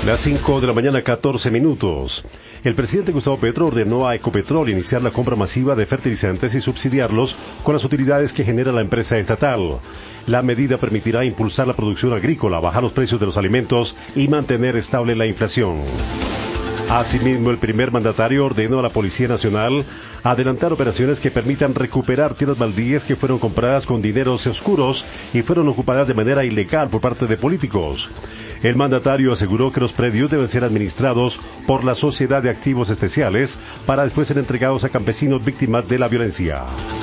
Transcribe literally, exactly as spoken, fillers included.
Las cinco de la mañana, catorce minutos. El presidente Gustavo Petro ordenó a Ecopetrol iniciar la compra masiva de fertilizantes y subsidiarlos con las utilidades que genera la empresa estatal. La medida permitirá impulsar la producción agrícola, bajar los precios de los alimentos y mantener estable la inflación. Asimismo, el primer mandatario ordenó a la Policía Nacional adelantar operaciones que permitan recuperar tierras baldías que fueron compradas con dineros oscuros y fueron ocupadas de manera ilegal por parte de políticos. El mandatario aseguró que los predios deben ser administrados por la Sociedad de Activos Especiales para después ser entregados a campesinos víctimas de la violencia.